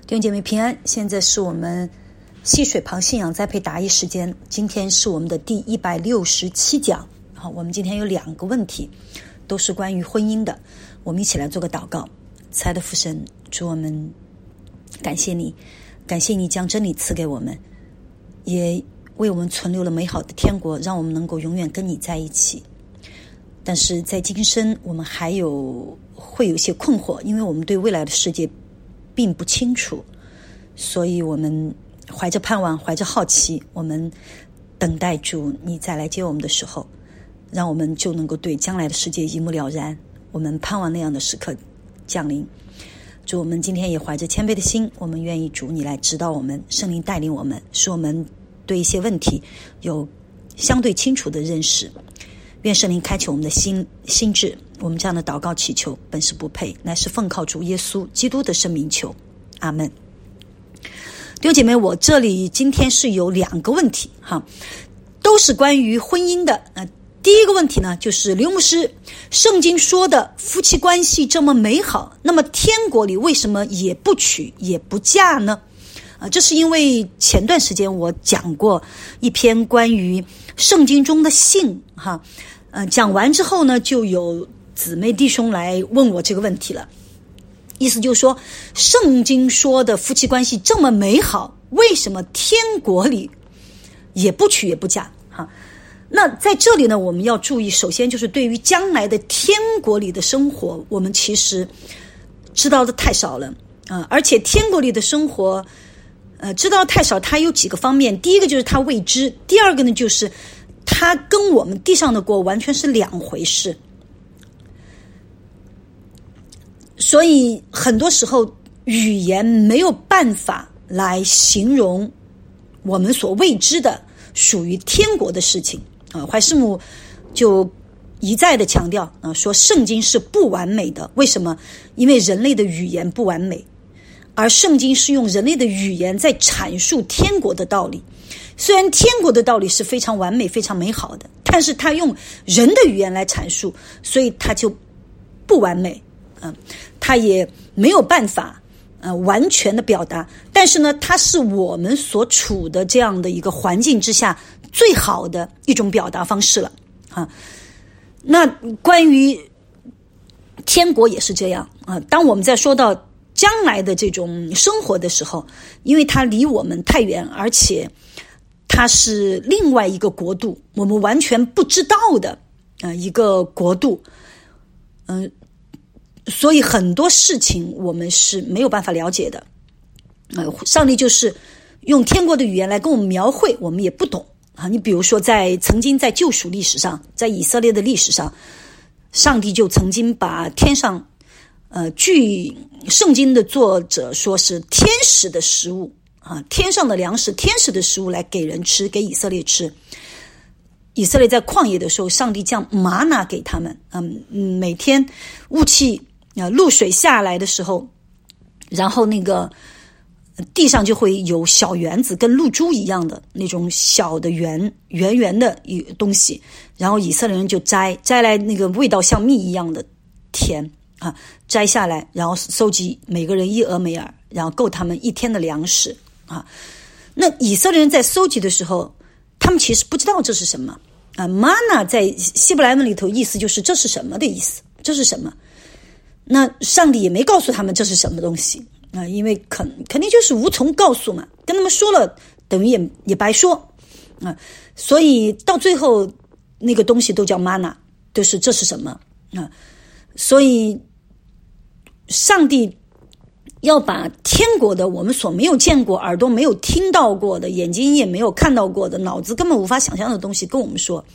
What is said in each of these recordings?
弟兄姐妹平安，现在是我们溪水旁信仰栽培答疑时间，今天是我们的第167讲。好，我们今天有2个问题，都是关于婚姻的，我们一起来做个祷告。慈爱的父神，主，我们感谢你，感谢你将真理赐给我们，也为我们存留了美好的天国，让我们能够永远跟你在一起。但是在今生我们会有一些困惑，因为我们对未来的世界并不清楚，所以我们怀着盼望，怀着好奇，我们等待主你再来接我们的时候，让我们就能够对将来的世界一目了然。我们盼望那样的时刻降临。主，我们今天也怀着谦卑的心，我们愿意主你来指导我们，圣灵带领我们，使我们对一些问题有相对清楚的认识。愿圣灵开启我们的心智。我们这样的祷告祈求本是不配，乃是奉靠主耶稣基督的圣名求，阿们。弟兄姐妹，我这里今天是有2个问题都是关于婚姻的。第一个问题呢，就是刘牧师，圣经说的夫妻关系这么美好，那么天国里为什么也不娶也不嫁呢？这是因为前段时间我讲过一篇关于圣经中的性讲完之后呢，就有姊妹弟兄来问我这个问题了。意思就是说，圣经说的夫妻关系这么美好，为什么天国里也不娶也不嫁？那在这里呢，我们要注意，首先就是对于将来的天国里的生活，我们其实知道的太少了而且天国里的生活知道太少，它有几个方面。第一个就是它未知，第二个呢就是它跟我们地上的国完全是2回事。所以很多时候语言没有办法来形容我们所未知的属于天国的事情怀师母就一再的强调说圣经是不完美的。为什么？因为人类的语言不完美，而圣经是用人类的语言在阐述天国的道理。虽然天国的道理是非常完美非常美好的，但是他用人的语言来阐述，所以他就不完美他也没有办法完全的表达。但是呢，它是我们所处的这样的一个环境之下最好的一种表达方式了那关于天国也是这样当我们在说到将来的这种生活的时候，因为它离我们太远，而且它是另外一个国度，我们完全不知道的一个国度所以很多事情我们是没有办法了解的上帝就是用天国的语言来跟我们描绘，我们也不懂你比如说曾经在救赎历史上，在以色列的历史上，上帝就曾经把天上据圣经的作者说是天使的食物天上的粮食，天使的食物来给人吃，给以色列吃。以色列在旷野的时候，上帝降玛纳给他们每天雾气露水下来的时候，然后那个地上就会有小圆子，跟露珠一样的那种小的圆的东西，然后以色列人就摘来，那个味道像蜜一样的甜摘下来，然后收集每个人1俄梅尔，然后够他们1天的粮食那以色列人在收集的时候，他们其实不知道这是什么Mana 在希伯来文里头意思就是这是什么的意思，这是什么？那上帝也没告诉他们这是什么东西因为肯定就是无从告诉嘛，跟他们说了等于也白说所以到最后那个东西都叫 Mana， 就是这是什么所以上帝要把天国的我们所没有见过，耳朵没有听到过的，眼睛也没有看到过的，脑子根本无法想象的东西跟我们说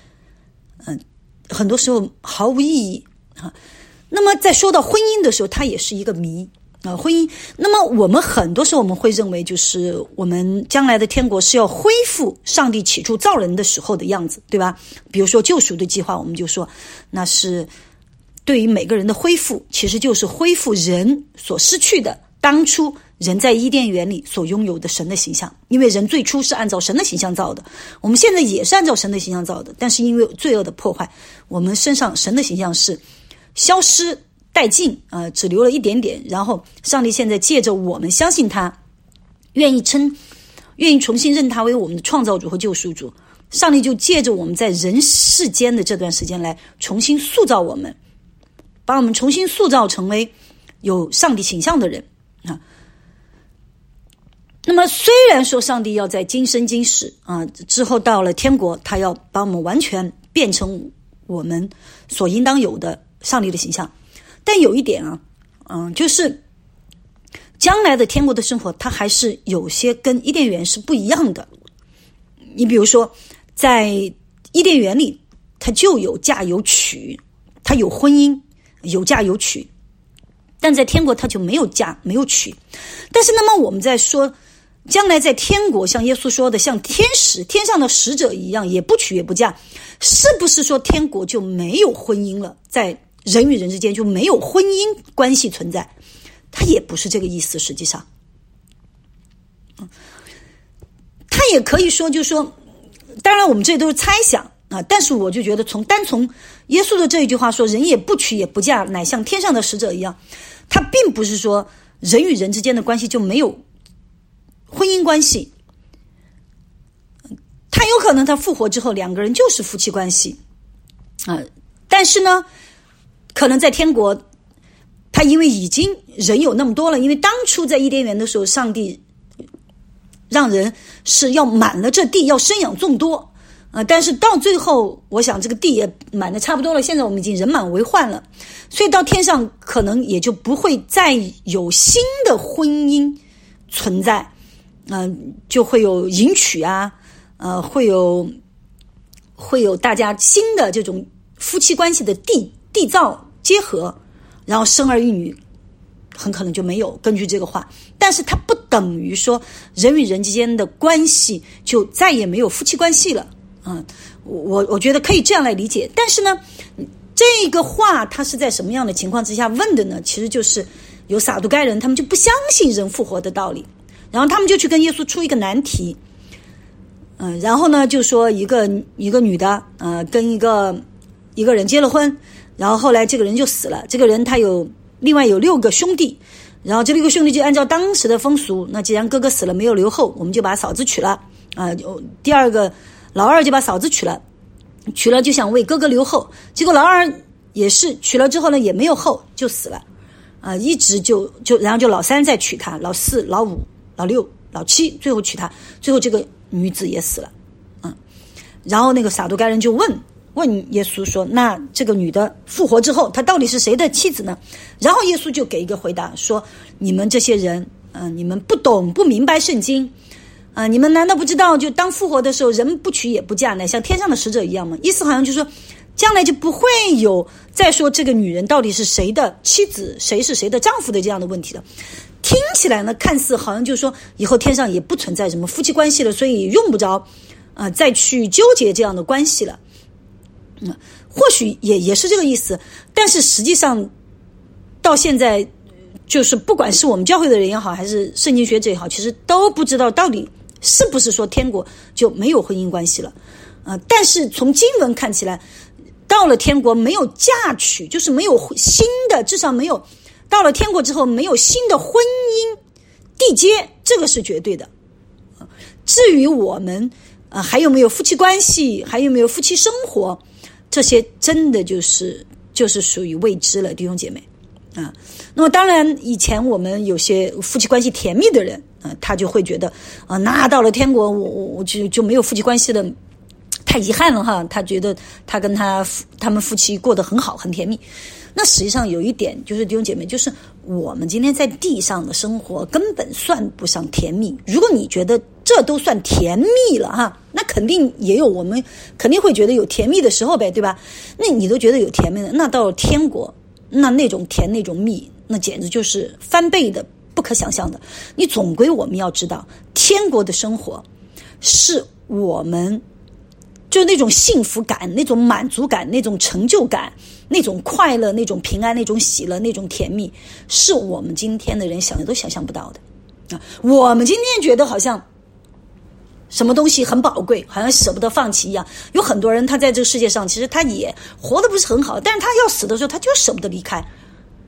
很多时候毫无意义那么在说到婚姻的时候，它也是一个谜婚姻。那么我们很多时候我们会认为，就是我们将来的天国是要恢复上帝起初造人的时候的样子，对吧？比如说救赎的计划，我们就说那是对于每个人的恢复，其实就是恢复人所失去的当初人在伊甸园里所拥有的神的形象。因为人最初是按照神的形象造的，我们现在也是按照神的形象造的，但是因为罪恶的破坏，我们身上神的形象是消失殆尽只留了一点点，然后上帝现在借着我们相信他，愿意重新认他为我们的创造主和救赎主，上帝就借着我们在人世间的这段时间来重新塑造我们，把我们重新塑造成为有上帝形象的人那么虽然说上帝要在今生今世之后到了天国，他要把我们完全变成我们所应当有的上帝的形象，但有一点就是将来的天国的生活，它还是有些跟伊甸园是不一样的。你比如说，在伊甸园里，它就有嫁有娶，它有婚姻，有嫁有娶，但在天国它就没有嫁没有娶。但是那么我们在说将来在天国，像耶稣说的，像天上的使者一样，也不娶也不嫁，是不是说天国就没有婚姻了，在人与人之间就没有婚姻关系存在？他也不是这个意思。实际上他也可以说，就是说，当然我们这都是猜想但是我就觉得单从耶稣的这一句话说，人也不娶也不嫁，乃像天上的使者一样，他并不是说人与人之间的关系就没有婚姻关系，他有可能他复活之后两个人就是夫妻关系但是呢，可能在天国他因为已经人有那么多了，因为当初在伊甸园的时候，上帝让人是要满了这地，要生养众多但是到最后我想这个地也满的差不多了，现在我们已经人满为患了，所以到天上可能也就不会再有新的婚姻存在就会有迎娶会有大家新的这种夫妻关系的缔造结合，然后生儿育女很可能就没有，根据这个话。但是它不等于说人与人之间的关系就再也没有夫妻关系了我觉得可以这样来理解。但是呢，这个话它是在什么样的情况之下问的呢？其实就是有撒都该人，他们就不相信人复活的道理，然后他们就去跟耶稣出一个难题然后呢就说一个女的跟一个人结了婚，然后后来这个人就死了，这个人他另外有6个兄弟，然后这6个兄弟就按照当时的风俗，那既然哥哥死了没有留后，我们就把嫂子娶了第二个老二就把嫂子娶了就想为哥哥留后，结果老二也是娶了之后呢也没有后就死了一直就然后就老3再娶她，老4老5老6老7最后娶她，最后这个女子也死了然后那个撒都该人就问耶稣说，那这个女的复活之后她到底是谁的妻子呢？然后耶稣就给一个回答说，你们这些人你们不明白圣经你们难道不知道就当复活的时候人不娶也不嫁呢，像天上的使者一样吗？意思好像就是说将来就不会有再说这个女人到底是谁的妻子，谁是谁的丈夫的这样的问题了。听起来呢看似好像就是说以后天上也不存在什么夫妻关系了，所以用不着再去纠结这样的关系了或许也是这个意思。但是实际上到现在就是不管是我们教会的人也好，还是圣经学者也好，其实都不知道到底是不是说天国就没有婚姻关系了但是从经文看起来，到了天国没有嫁娶，就是没有新的，至少没有到了天国之后没有新的婚姻缔结，这个是绝对的至于我们还有没有夫妻关系，还有没有夫妻生活，这些真的就是属于未知了，弟兄姐妹那么当然以前我们有些夫妻关系甜蜜的人他就会觉得那到了天国我就没有夫妻关系了，太遗憾了哈，他觉得他跟他们夫妻过得很好很甜蜜。那实际上有一点就是弟兄姐妹，就是我们今天在地上的生活根本算不上甜蜜。如果你觉得这都算甜蜜了哈，那肯定也有，我们肯定会觉得有甜蜜的时候呗，对吧？那你都觉得有甜蜜的，那到了天国，那种甜那种蜜，那简直就是翻倍的，不可想象的。你总归我们要知道，天国的生活是我们就那种幸福感，那种满足感，那种成就感，那种快乐，那种平安，那种喜乐，那种甜蜜，是我们今天的人想都想象不到的我们今天觉得好像什么东西很宝贵，好像舍不得放弃一样。有很多人他在这个世界上其实他也活得不是很好，但是他要死的时候他就舍不得离开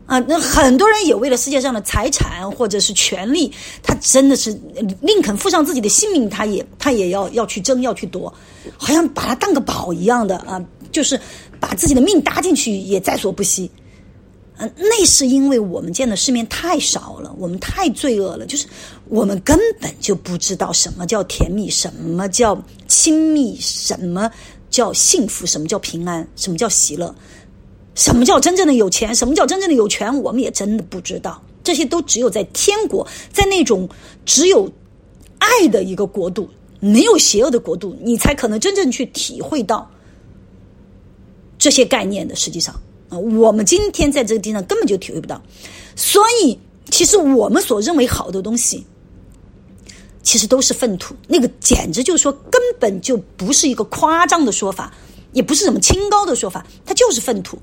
那很多人也为了世界上的财产或者是权利，他真的是宁肯付上自己的性命，他也要去争，要去夺，好像把它当个宝一样的啊，就是把自己的命搭进去也在所不惜。那是因为我们见的世面太少了，我们太罪恶了，就是我们根本就不知道什么叫甜蜜，什么叫亲密，什么叫幸福，什么叫平安，什么叫喜乐，什么叫真正的有钱，什么叫真正的有权，我们也真的不知道。这些都只有在天国，在那种只有爱的一个国度，没有邪恶的国度，你才可能真正去体会到这些概念的。实际上我们今天在这个地上根本就体会不到。所以其实我们所认为好的东西其实都是粪土，那个简直就是说根本就不是一个夸张的说法，也不是什么清高的说法，它就是粪土。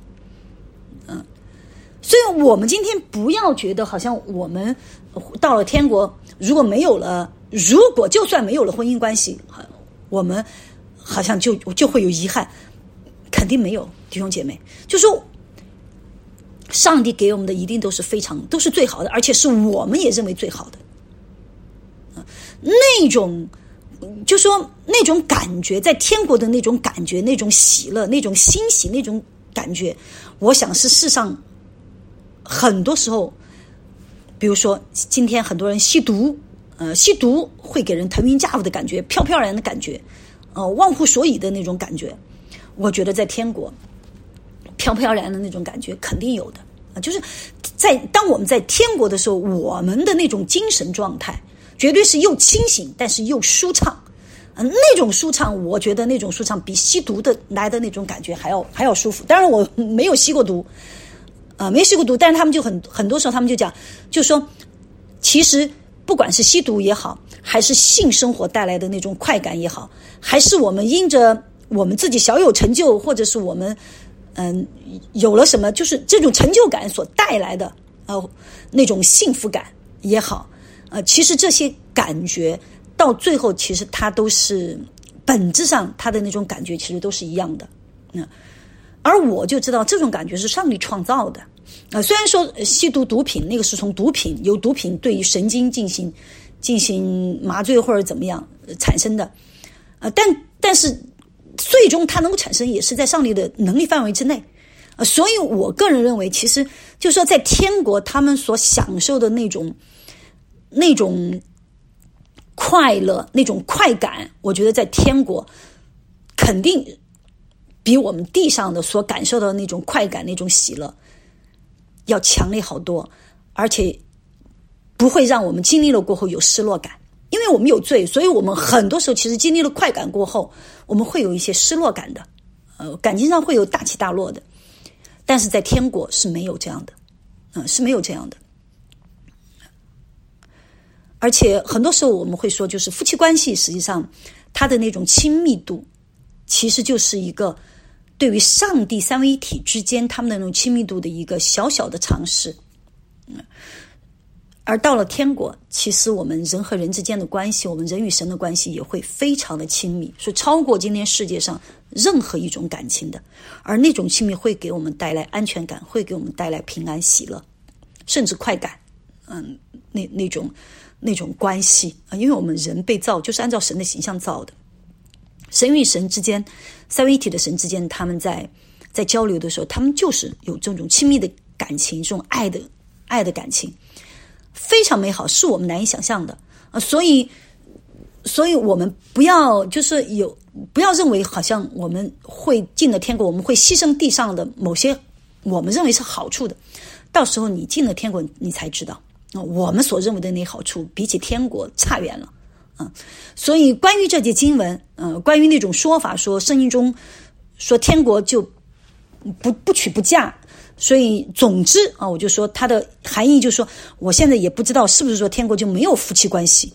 所以我们今天不要觉得好像我们到了天国，如果就算没有了婚姻关系，我们好像就会有遗憾，肯定没有，弟兄姐妹，就说上帝给我们的一定都是最好的，而且是我们也认为最好的。那种就说那种感觉，在天国的那种感觉，那种喜乐，那种欣喜，那种感觉，我想是世上很多时候，比如说今天很多人吸毒，吸毒会给人腾云驾雾的感觉，飘飘然的感觉，忘乎所以的那种感觉。我觉得在天国飘飘然的那种感觉肯定有的，就是当我们在天国的时候，我们的那种精神状态绝对是又清醒但是又舒畅。那种舒畅，我觉得那种舒畅比吸毒的来的那种感觉还要舒服。当然我没有吸过毒，没吸过毒，但是他们就很多时候他们就讲，就说其实不管是吸毒也好，还是性生活带来的那种快感也好，还是我们因着我们自己小有成就，或者是我们有了什么，就是这种成就感所带来的那种幸福感也好，其实这些感觉到最后其实它都是本质上它的那种感觉其实都是一样的。而我就知道这种感觉是上帝创造的。虽然说吸毒品那个是从由毒品对于神经进行麻醉或者怎么样产生的，但是最终它能够产生也是在上帝的能力范围之内。所以我个人认为，其实就是说在天国他们所享受的那种快乐，那种快感，我觉得在天国肯定比我们地上的所感受到的那种快感，那种喜乐要强烈好多，而且不会让我们经历了过后有失落感。因为我们有罪，所以我们很多时候其实经历了快感过后，我们会有一些失落感的，感情上会有大起大落的。但是在天国是没有这样的，是没有这样的。而且很多时候我们会说，就是夫妻关系实际上它的那种亲密度，其实就是一个对于上帝三位一体之间他们的那种亲密度的一个小小的尝试。而到了天国，其实我们人和人之间的关系，我们人与神的关系也会非常的亲密，是超过今天世界上任何一种感情的。而那种亲密会给我们带来安全感，会给我们带来平安喜乐，甚至快感。那种关系因为我们人被造就是按照神的形象造的，神与神之间，三位一体的神之间，他们在交流的时候，他们就是有这种亲密的感情，这种爱的感情，非常美好，是我们难以想象的。所以我们不要认为好像我们会进了天国，我们会牺牲地上的某些我们认为是好处的，到时候你进了天国，你才知道我们所认为的那好处比起天国差远了。所以关于这节经文，关于那种说法，说圣经中说天国就不娶不嫁，所以总之我就说它的含义就是说，我现在也不知道是不是说天国就没有夫妻关系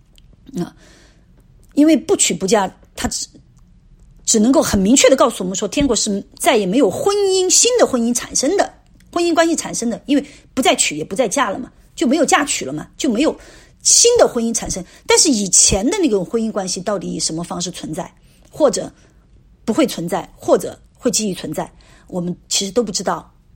因为不娶不嫁，它只能够很明确的告诉我们说，天国是再也没有新的婚姻产生的，婚姻关系产生的，因为不再娶也不再嫁了嘛，就没有嫁娶了嘛，就没有新的婚姻产生。但是以前的那种婚姻关系到底以什么方式存在，或者不会存在，或者会继续存在，我们其实都不知道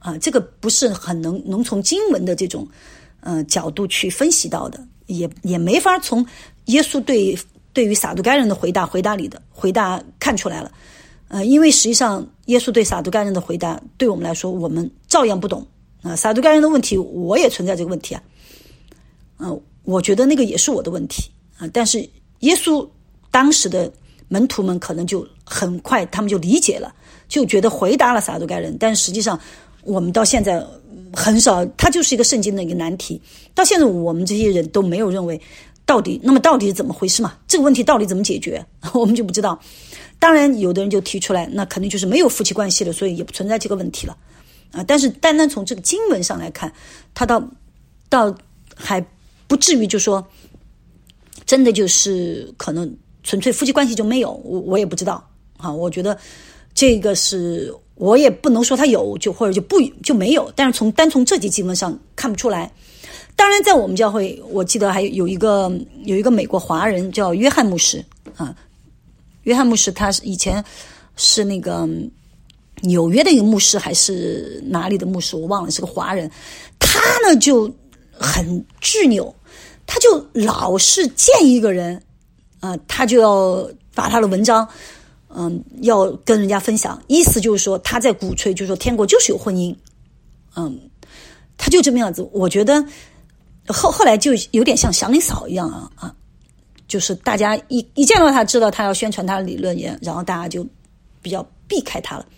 这个不是很能从经文的这种角度去分析到的，也没法从耶稣对于撒都该人的回答里的回答看出来了。因为实际上耶稣对撒都该人的回答对我们来说我们照样不懂撒都该人的问题我也存在这个问题我觉得那个也是我的问题但是耶稣当时的门徒们可能就很快他们就理解了，就觉得回答了撒都该人，但实际上我们到现在很少，它就是一个圣经的一个难题，到现在我们这些人都没有认为到底是怎么回事嘛？这个问题到底怎么解决我们就不知道。当然有的人就提出来，那肯定就是没有夫妻关系了，所以也不存在这个问题了但是单单从这个经文上来看，他到还不至于就说真的就是可能纯粹夫妻关系就没有，我也不知道我觉得这个是我也不能说他有或者就没有，但是单从这几经文上看不出来。当然在我们教会我记得还有一个美国华人叫约翰牧师约翰牧师他以前是那个纽约的一个牧师还是哪里的牧师我忘了，是个华人。他呢就很执拗，他就老是见一个人他就要把他的文章要跟人家分享，意思就是说他在鼓吹就是说天国就是有婚姻他就这么样子。我觉得后来就有点像祥林嫂一样就是大家一见到他知道他要宣传他的理论然后大家就比较避开他了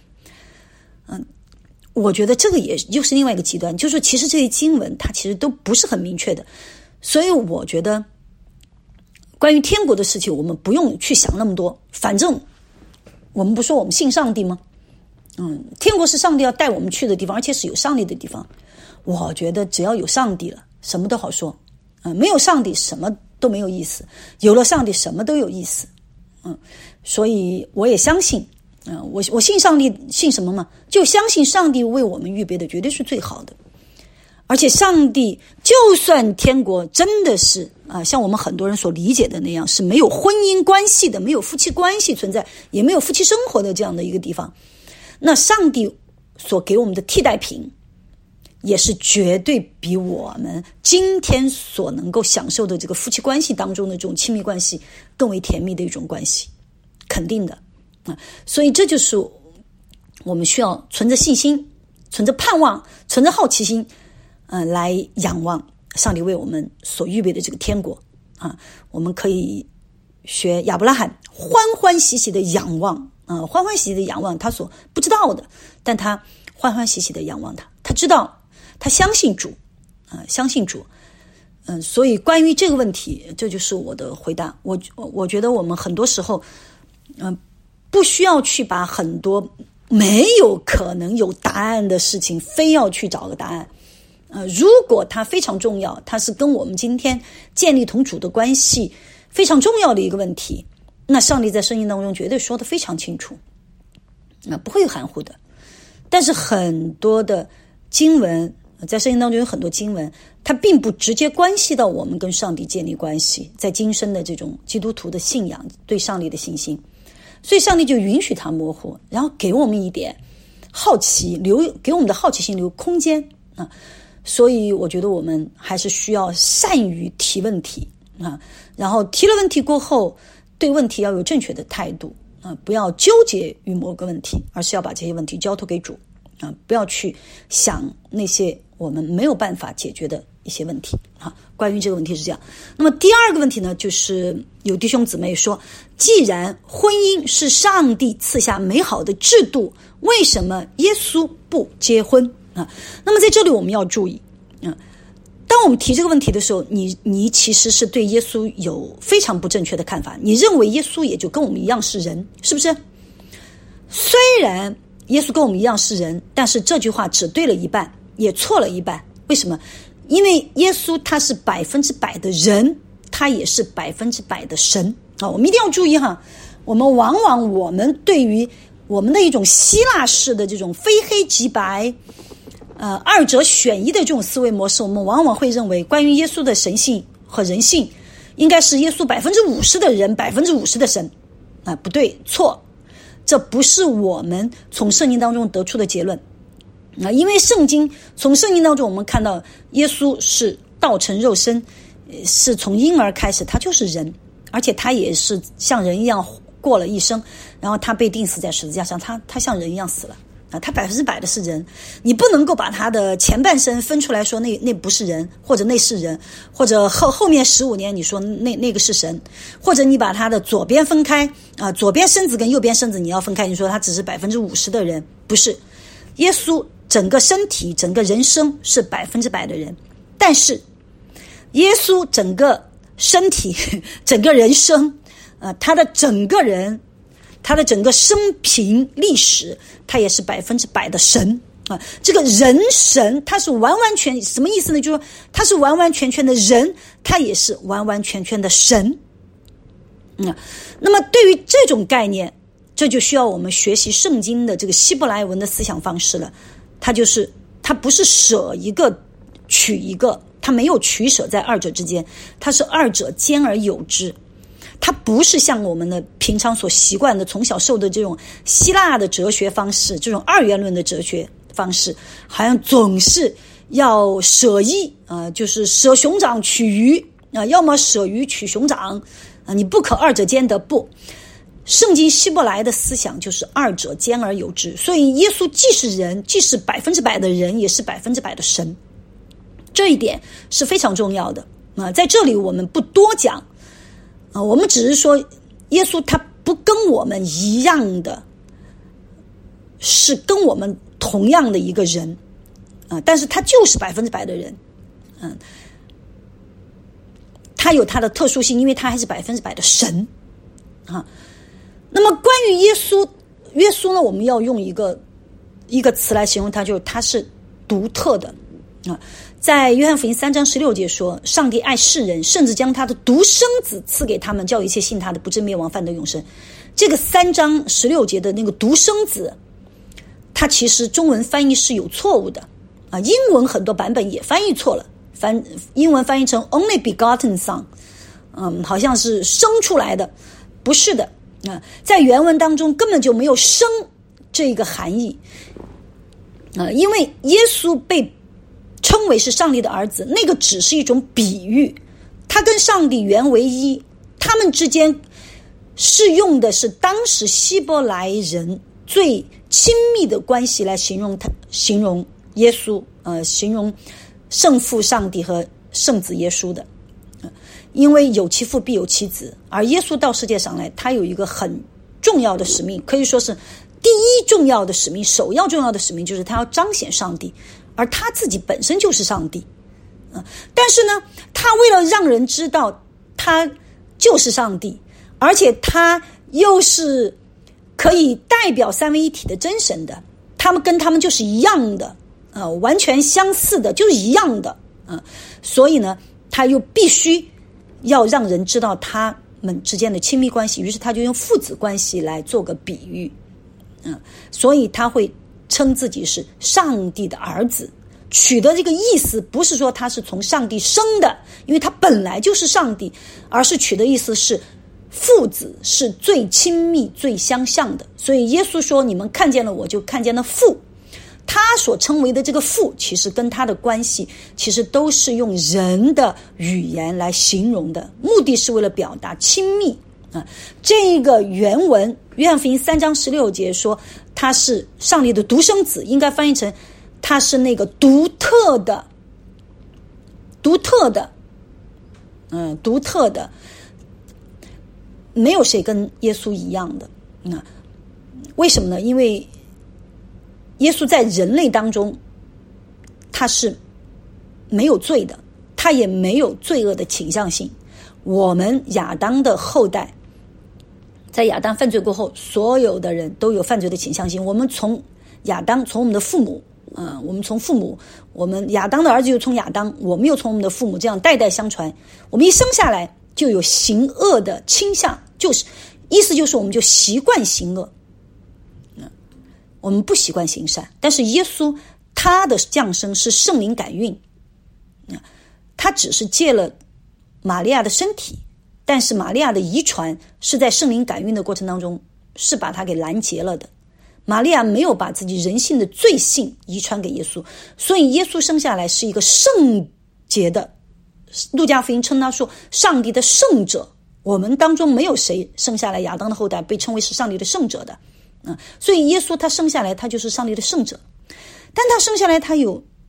我觉得这个也就是另外一个极端，就是说其实这些经文它其实都不是很明确的，所以我觉得关于天国的事情我们不用去想那么多，反正我们不说我们信上帝吗天国是上帝要带我们去的地方，而且是有上帝的地方。我觉得只要有上帝了什么都好说没有上帝什么都没有意思，有了上帝什么都有意思所以我也相信我信上帝，信什么嘛？就相信上帝为我们预备的绝对是最好的。而且上帝就算天国真的是像我们很多人所理解的那样是没有婚姻关系的，没有夫妻关系存在，也没有夫妻生活的这样的一个地方，那上帝所给我们的替代品也是绝对比我们今天所能够享受的这个夫妻关系当中的这种亲密关系更为甜蜜的一种关系，肯定的所以这就是我们需要存着信心，存着盼望，存着好奇心来仰望上帝为我们所预备的这个天国我们可以学亚伯拉罕欢欢喜喜的仰望欢欢喜喜的仰望他所不知道的，但他欢欢喜喜的仰望他知道，他相信主相信主所以关于这个问题这就是我的回答。我觉得我们很多时候不需要去把很多没有可能有答案的事情非要去找个答案如果它非常重要，它是跟我们今天建立同主的关系非常重要的一个问题，那上帝在圣经当中绝对说得非常清楚不会含糊的。但是很多的经文在圣经当中有很多经文它并不直接关系到我们跟上帝建立关系，在今生的这种基督徒的信仰对上帝的信心，所以上帝就允许它模糊，然后给我们一点好奇，给我们的好奇心留空间所以我觉得我们还是需要善于提问题然后提了问题过后对问题要有正确的态度不要纠结于某个问题，而是要把这些问题交托给主不要去想那些我们没有办法解决的一些问题关于这个问题是这样。那么第二个问题呢，就是有弟兄姊妹说，既然婚姻是上帝赐下美好的制度，为什么耶稣不结婚那么在这里我们要注意当我们提这个问题的时候，你其实是对耶稣有非常不正确的看法，你认为耶稣也就跟我们一样是人，是不是？虽然耶稣跟我们一样是人，但是这句话只对了一半，也错了一半。为什么？因为耶稣他是100%的人，他也是100%的神我们一定要注意我们对于我们的一种希腊式的这种非黑即白二者选一的这种思维模式，我们往往会认为关于耶稣的神性和人性应该是耶稣50%的人，50%的神不对，错，这不是我们从圣经当中得出的结论因为从圣经当中我们看到耶稣是道成肉身，是从婴儿开始他就是人，而且他也是像人一样过了一生，然后他被钉死在十字架上，他像人一样死了他100%的是人，你不能够把他的前半生分出来说那不是人，或者那是人，或者后面15年你说那个是神，或者你把他的左边分开左边身子跟右边身子你要分开，你说他只是50%的人，不是。耶稣整个身体整个人生是100%的人，但是耶稣整个身体整个人生他的整个人他的整个生平历史他也是100%的神这个人神他是完完全什么意思呢？就是说他是完完全全的人，他也是完完全全的神那么对于这种概念，这就需要我们学习圣经的这个希伯来文的思想方式了。他不是舍一个取一个，他没有取舍在二者之间，他是二者兼而有之。他不是像我们的平常所习惯的从小受的这种希腊的哲学方式，这种二元论的哲学方式，好像总是要舍一就是舍熊掌取鱼要么舍鱼取熊掌你不可二者兼得。不，圣经希伯来的思想就是二者兼而有之，所以耶稣既是人，既是100%的人，也是100%的神，这一点是非常重要的在这里我们不多讲我们只是说耶稣他不跟我们一样的，是跟我们同样的一个人但是他就是100%的人他有他的特殊性，因为他还是100%的神那么关于耶稣呢，我们要用一个词来形容他，就是他是独特的在约翰福音3章16节说，上帝爱世人，甚至将他的独生子赐给他们，叫一切信他的不至灭亡，反得永生。这个3章16节的那个独生子，它其实中文翻译是有错误的英文很多版本也翻译错了，英文翻译成 only begotten son 好像是生出来的，不是的在原文当中根本就没有生这个含义因为耶稣被称为是上帝的儿子，那个只是一种比喻，他跟上帝原为一，他们之间是用的是当时希伯来人最亲密的关系来形容耶稣形容圣父上帝和圣子耶稣的因为有其父必有其子，而耶稣到世界上来，他有一个很重要的使命，可以说是第一重要的使命，首要重要的使命，就是他要彰显上帝，而他自己本身就是上帝但是呢，他为了让人知道他就是上帝，而且他又是可以代表三位一体的真神的，他们跟他们就是一样的完全相似的，就是一样的所以呢，他又必须要让人知道他们之间的亲密关系，于是他就用父子关系来做个比喻所以他会称自己是上帝的儿子，取的这个意思不是说他是从上帝生的，因为他本来就是上帝，而是取的意思是父子是最亲密最相像的，所以耶稣说你们看见了我就看见了父，他所称为的这个父其实跟他的关系其实都是用人的语言来形容的，目的是为了表达亲密这个原文约翰福音3章16节说他是上帝的独生子，应该翻译成他是那个独特的没有谁跟耶稣一样的为什么呢？因为耶稣在人类当中他是没有罪的，他也没有罪恶的倾向性。我们亚当的后代在亚当犯罪过后，所有的人都有犯罪的倾向性。我们从亚当，从我们的父母我们从父母，我们亚当的儿子又从亚当，我们又从我们的父母，这样代代相传，我们一生下来就有行恶的倾向，就是意思就是我们就习惯行恶我们不习惯行善。但是耶稣他的降生是圣灵感孕他只是借了玛利亚的身体，但是玛利亚的遗传是在圣灵感孕的过程当中是把它给拦截了的。 玛利亚没有把自己人性的罪性遗传给耶稣，所以耶稣生下来是一个圣洁的，路加福音称他说上帝的圣者，我们当中没有谁生下来亚当的后代被称为是上帝的圣者的，所以耶稣他生下来他就是上帝的圣者，但他生下来他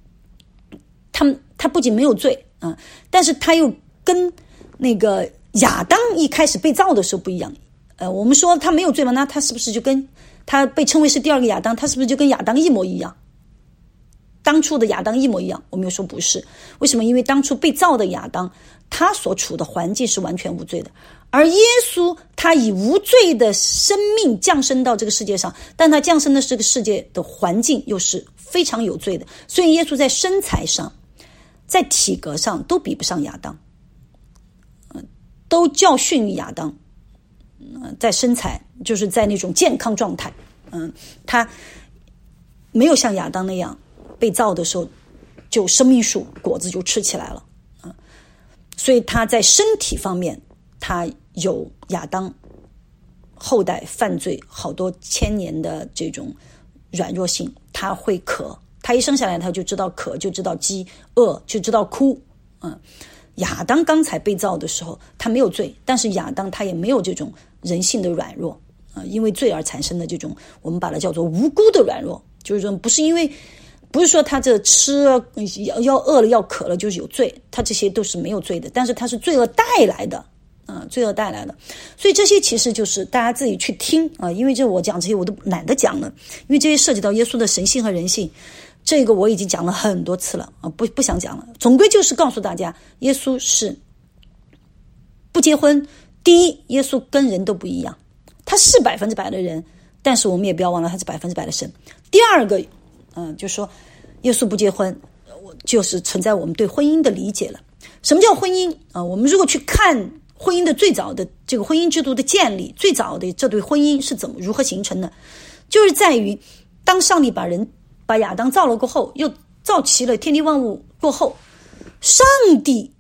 不仅没有罪但是他又跟那个亚当一开始被造的时候不一样。我们说他没有罪吗？那他是不是就跟他被称为是第二个亚当，他是不是就跟亚当一模一样？当初的亚当一模一样？我们又说不是。为什么？因为当初被造的亚当他所处的环境是完全无罪的，而耶稣他以无罪的生命降生到这个世界上，但他降生的这个世界的环境又是非常有罪的，所以耶稣在身材上在体格上都比不上亚当，都教训亚当，在身材就是在那种健康状态，他没有像亚当那样被造的时候就生命树果子就吃起来了，所以他在身体方面他有亚当后代犯罪好多千年的这种软弱性，他会渴，他一生下来他就知道渴，就知道饥饿，就知道哭。亚当刚才被造的时候他没有罪，但是亚当他也没有这种人性的软弱，因为罪而产生的这种我们把它叫做无辜的软弱，就是说不是说他这吃要饿了要渴了就是有罪，他这些都是没有罪的，但是他是罪恶带来的，罪恶带来的。所以这些其实就是大家自己去听因为我讲这些我都懒得讲了，因为这些涉及到耶稣的神性和人性，这个我已经讲了很多次了不想讲了。总归就是告诉大家，耶稣是不结婚。第一，耶稣跟人都不一样，他是100%的人，但是我们也不要忘了他是100%的神。第二个就是说耶稣不结婚就是存在我们对婚姻的理解了。什么叫婚姻我们如果去看婚姻的最早的这个婚姻制度的建立，最早的这对婚姻是如何形成的，就是在于当上帝把亚当造了过后，又造齐了天地万物过后，上帝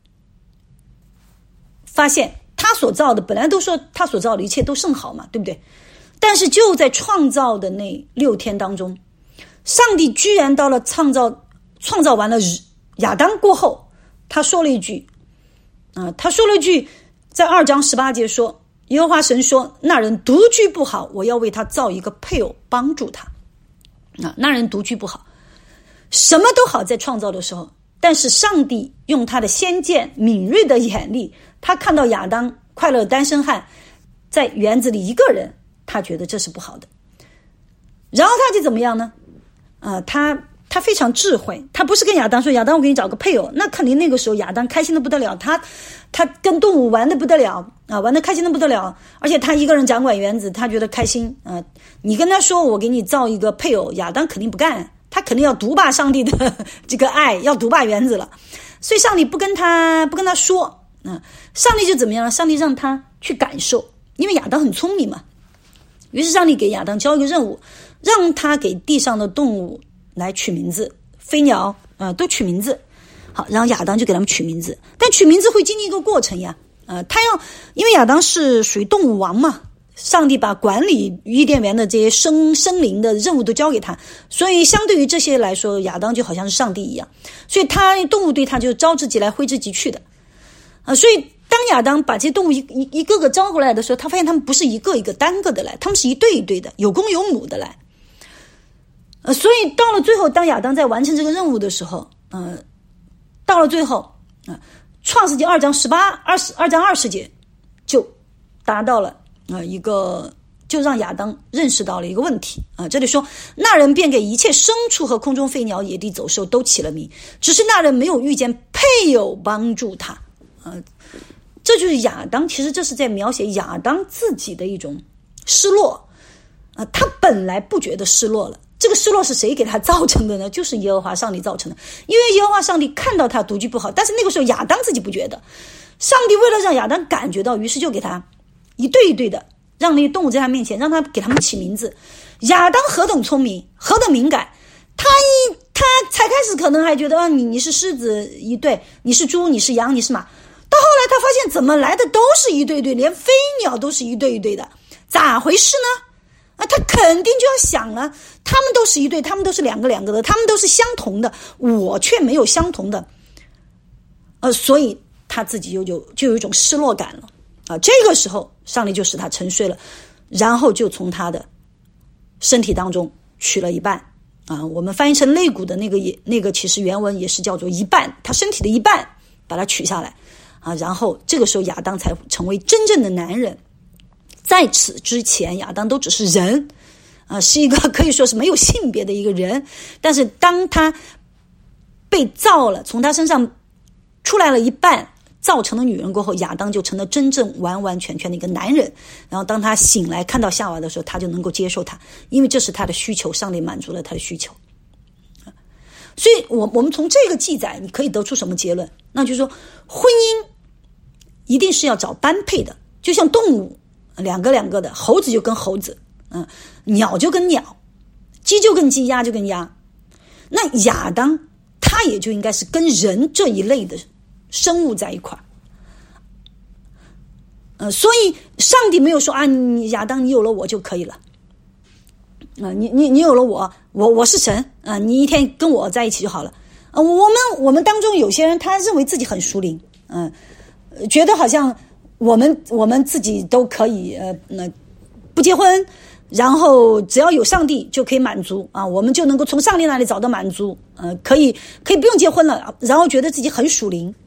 发现他所造的本来都说他所造的一切都甚好嘛，对不对？但是就在创造的那6天当中，上帝居然到了创造完了亚当过后，他说了一句在2章18节说，耶和华神说，那人独居不好，我要为他造一个配偶帮助他。那人独居不好，什么都好在创造的时候，但是上帝用他的先见敏锐的眼力，他看到亚当快乐单身汉在园子里一个人，他觉得这是不好的，然后他就怎么样呢？他非常智慧，他不是跟亚当说，亚当我给你找个配偶，那肯定那个时候亚当开心的不得了，他跟动物玩的不得了玩的开心的不得了，而且他一个人掌管园子，他觉得开心你跟他说我给你造一个配偶，亚当肯定不干，他肯定要独霸上帝的这个爱，要独霸园子了。所以上帝不跟他说上帝就怎么样？上帝让他去感受，因为亚当很聪明嘛。于是上帝给亚当交一个任务，让他给地上的动物来取名字，飞鸟都取名字。好，然后亚当就给他们取名字，但取名字会经历一个过程呀。因为亚当是属于动物王嘛，上帝把管理伊甸园的这些生灵的任务都交给他，所以相对于这些来说，亚当就好像是上帝一样，所以动物对他就招之即来挥之即去的所以当亚当把这些动物一个个招过来的时候，他发现他们不是一个一个单个的来，他们是一对一对的，有公有母的来所以到了最后，当亚当在完成这个任务的时候到了最后创世纪2章20节就达到了就让亚当认识到了一个问题这里说，那人便给一切牲畜和空中飞鸟野地走兽都起了名，只是那人没有遇见配偶帮助他这就是亚当，其实这是在描写亚当自己的一种失落他本来不觉得失落了，这个失落是谁给他造成的呢？就是耶和华上帝造成的。因为耶和华上帝看到他独居不好，但是那个时候亚当自己不觉得，上帝为了让亚当感觉到，于是就给他一对一对的让那些动物在他面前，让他给他们起名字。亚当何等聪明，何等敏感，他才开始可能还觉得你是狮子一对，你是猪，你是羊，你是马，到后来他发现怎么来的都是一对对，连飞鸟都是一对一对的，咋回事呢？ 他肯定就要想了，他们都是一对，他们都是两个的，他们都是相同的，我却没有相同的，所以他自己就有一种失落感了啊。这个时候上帝就使他沉睡了，然后就从他的身体当中取了一半啊，我们翻译成肋骨的那个其实原文也是叫做一半，他身体的一半把它取下来啊，然后这个时候亚当才成为真正的男人。在此之前亚当都只是人是一个可以说是没有性别的一个人，但是当他被造了，从他身上出来了一半，造成了女人过后，亚当就成了真正完完全全的一个男人。然后当他醒来看到夏娃的时候，他就能够接受她，因为这是他的需求，上帝满足了他的需求。所以我们从这个记载你可以得出什么结论？那就是说婚姻一定是要找般配的，就像动物两个的，猴子就跟猴子，鸟就跟鸟，鸡就跟鸡，鸭就跟鸭。那亚当他也就应该是跟人这一类的生物在一块所以上帝没有说你亚当你有了我就可以了你有了我是神你一天跟我在一起就好了我们当中有些人他认为自己很属灵觉得好像我们自己都可以不结婚，然后只要有上帝就可以满足我们就能够从上帝那里找到满足可以不用结婚了，然后觉得自己很属灵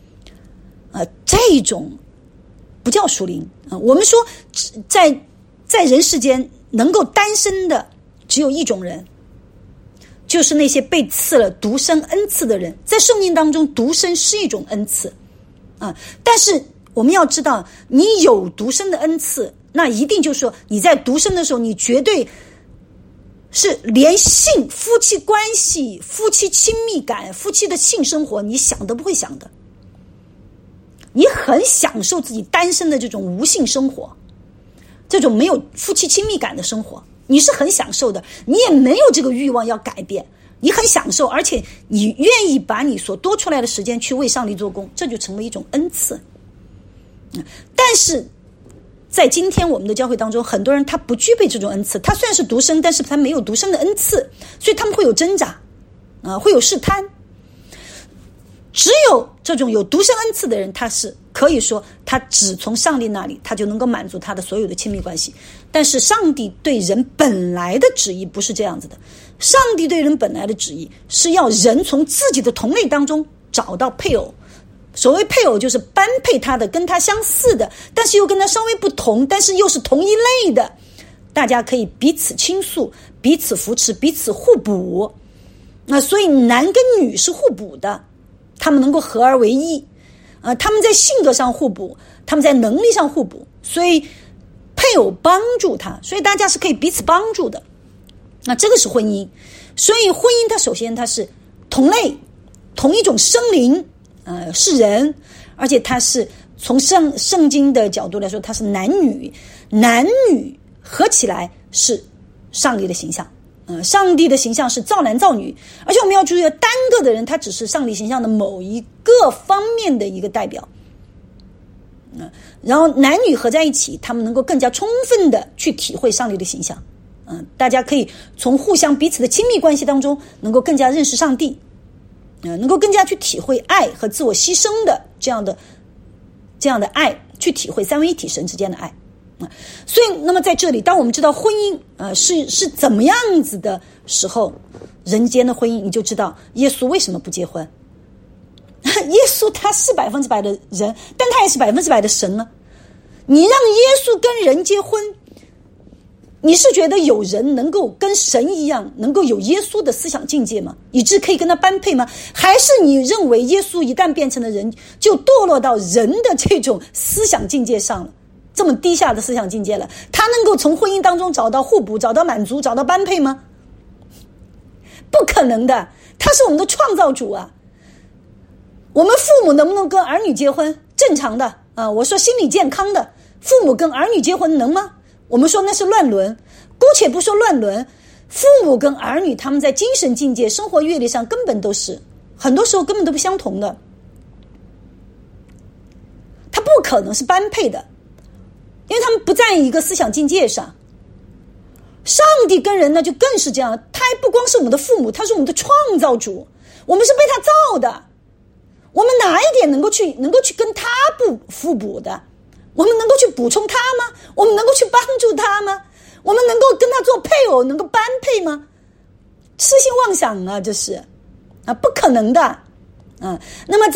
这种不叫属灵我们说在人世间能够单身的只有一种人，就是那些被赐了独生恩赐的人。在圣经当中独生是一种恩赐但是我们要知道你有独生的恩赐，那一定就是说你在独生的时候你绝对是连性夫妻关系夫妻亲密感夫妻的性生活你想都不会想的，你很享受自己单身的这种无性生活，这种没有夫妻亲密感的生活你是很享受的，你也没有这个欲望要改变，你很享受，而且你愿意把你所多出来的时间去为上帝做工，这就成为一种恩赐但是在今天我们的教会当中很多人他不具备这种恩赐，他虽然是独生，但是他没有独生的恩赐，所以他们会有挣扎会有试探。只有这种有独生恩赐的人，他是可以说他只从上帝那里他就能够满足他的所有的亲密关系。但是上帝对人本来的旨意不是这样子的，上帝对人本来的旨意是要人从自己的同类当中找到配偶，所谓配偶就是般配他的跟他相似的，但是又跟他稍微不同，但是又是同一类的，大家可以彼此倾诉彼此扶持彼此互补所以男跟女是互补的，他们能够合而为一他们在性格上互补，他们在能力上互补，所以配偶帮助他，所以大家是可以彼此帮助的。那这个是婚姻，所以婚姻它首先它是同类同一种生灵是人，而且它是从圣经的角度来说它是男女合起来是上帝的形象上帝的形象是造男造女，而且我们要注意单个的人他只是上帝形象的某一个方面的一个代表然后男女合在一起，他们能够更加充分的去体会上帝的形象大家可以从互相彼此的亲密关系当中能够更加认识上帝能够更加去体会爱和自我牺牲的这样的爱，去体会三位一体神之间的爱所以那么在这里当我们知道婚姻是怎么样子的时候，人间的婚姻你就知道耶稣为什么不结婚耶稣他是100%的人，但他也是100%的神呢你让耶稣跟人结婚，你是觉得有人能够跟神一样能够有耶稣的思想境界吗？以致可以跟他般配吗？还是你认为耶稣一旦变成了人就堕落到人的这种思想境界上了，这么低下的思想境界了，他能够从婚姻当中找到互补找到满足找到般配吗？不可能的，他是我们的创造主我们父母能不能跟儿女结婚？正常的我说心理健康的父母跟儿女结婚能吗？我们说那是乱伦，姑且不说乱伦，父母跟儿女他们在精神境界生活阅历上根本都是很多时候根本都不相同的，他不可能是般配的，因为他们不在一个思想境界上帝跟人呢就更是这样，他还不光是我们的父母，他是我们的创造主，我们是被他造的，我们哪一点能够去跟他互补的？我们能够去补充他吗？我们能够去帮助他吗？我们能够跟他做配偶，能够般配吗？痴心妄想啊，这是不可能的。那么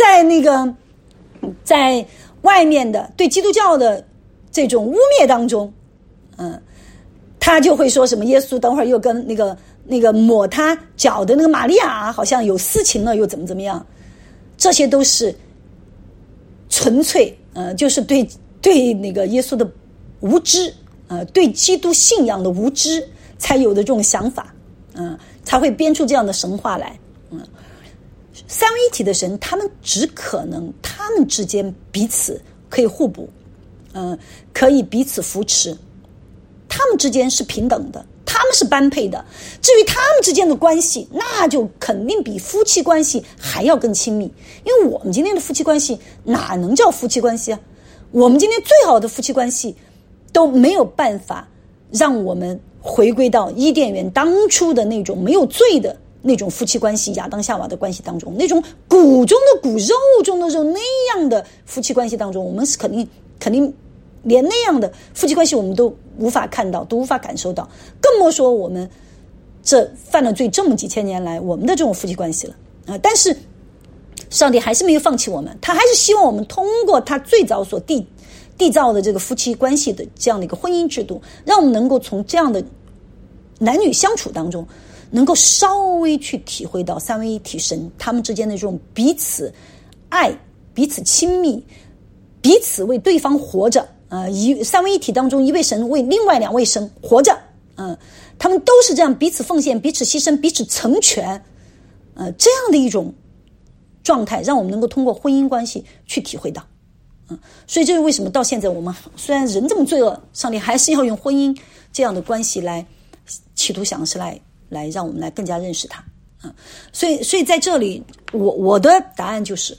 在外面的对基督教的这种污蔑当中，他就会说什么耶稣等会儿又跟那个抹他脚的那个玛利亚好像有私情了，又怎么样？这些都是纯粹就是对那个耶稣的无知，对基督信仰的无知才有的这种想法，才会编出这样的神话来。三位一体的神，他们只可能他们之间彼此可以互补，可以彼此扶持，他们之间是平等的，他们是般配的。至于他们之间的关系，那就肯定比夫妻关系还要更亲密，因为我们今天的夫妻关系哪能叫夫妻关系啊？我们今天最好的夫妻关系都没有办法让我们回归到伊甸园当初的那种没有罪的那种夫妻关系，亚当夏娃的关系当中，那种骨中的骨肉中的肉那样的夫妻关系当中，我们是肯定连那样的夫妻关系我们都无法看到，都无法感受到，更莫说我们这犯了罪这么几千年来我们的这种夫妻关系了。但是上帝还是没有放弃我们，他还是希望我们通过他最早所缔造的这个夫妻关系的这样的一个婚姻制度，让我们能够从这样的男女相处当中能够稍微去体会到三位一体神他们之间的这种彼此爱、彼此亲密、彼此为对方活着。三位一体当中，一位神为另外两位神活着。他们都是这样彼此奉献、彼此牺牲、彼此成全。这样的一种状态，让我们能够通过婚姻关系去体会到。所以这是为什么到现在我们虽然人这么罪恶，上帝还是要用婚姻这样的关系来企图想是来让我们来更加认识他。所以在这里我的答案就是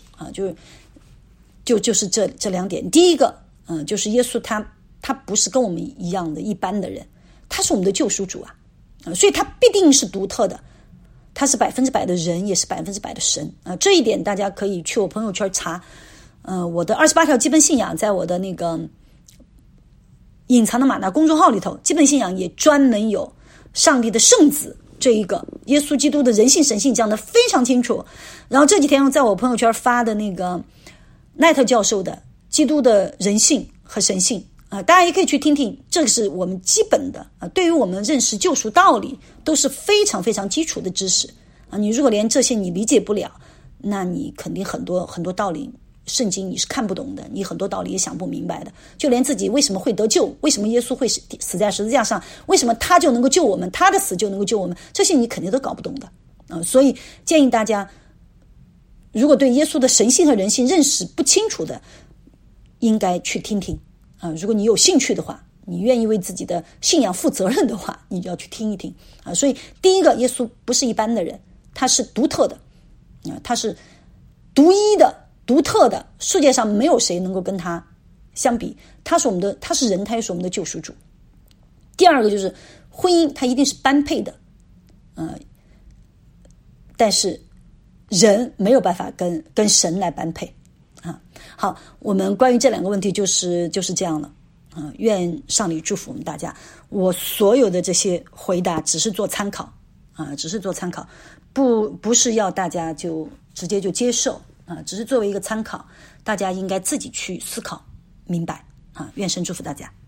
就是这两点。第一个就是耶稣他不是跟我们一样的一般的人，他是我们的救赎主啊，所以他必定是独特的，他是100%的人，也是100%的神啊。这一点大家可以去我朋友圈查，我的28条基本信仰在我的那个隐藏的玛纳公众号里头，基本信仰也专门有上帝的圣子这一个耶稣基督的人性神性讲得非常清楚。然后这几天在我朋友圈发的那个奈特教授的基督的人性和神性大家也可以去听听，这个是我们基本的对于我们认识救赎道理都是非常非常基础的知识你如果连这些你理解不了，那你肯定很多很多道理圣经你是看不懂的，你很多道理也想不明白的，就连自己为什么会得救，为什么耶稣会死在十字架上，为什么他就能够救我们，他的死就能够救我们，这些你肯定都搞不懂的所以建议大家如果对耶稣的神性和人性认识不清楚的，应该去听听如果你有兴趣的话，你愿意为自己的信仰负责任的话，你就要去听一听所以第一个，耶稣不是一般的人，他是独特的他是独一的、独特的，世界上没有谁能够跟他相比，他是人，他也是我们的救赎主。第二个就是婚姻，它一定是般配的但是人没有办法跟神来般配好，我们关于这两个问题就是这样了愿上帝祝福我们大家。我所有的这些回答只是做参考只是做参考，不是要大家就直接就接受只是作为一个参考，大家应该自己去思考明白愿神祝福大家。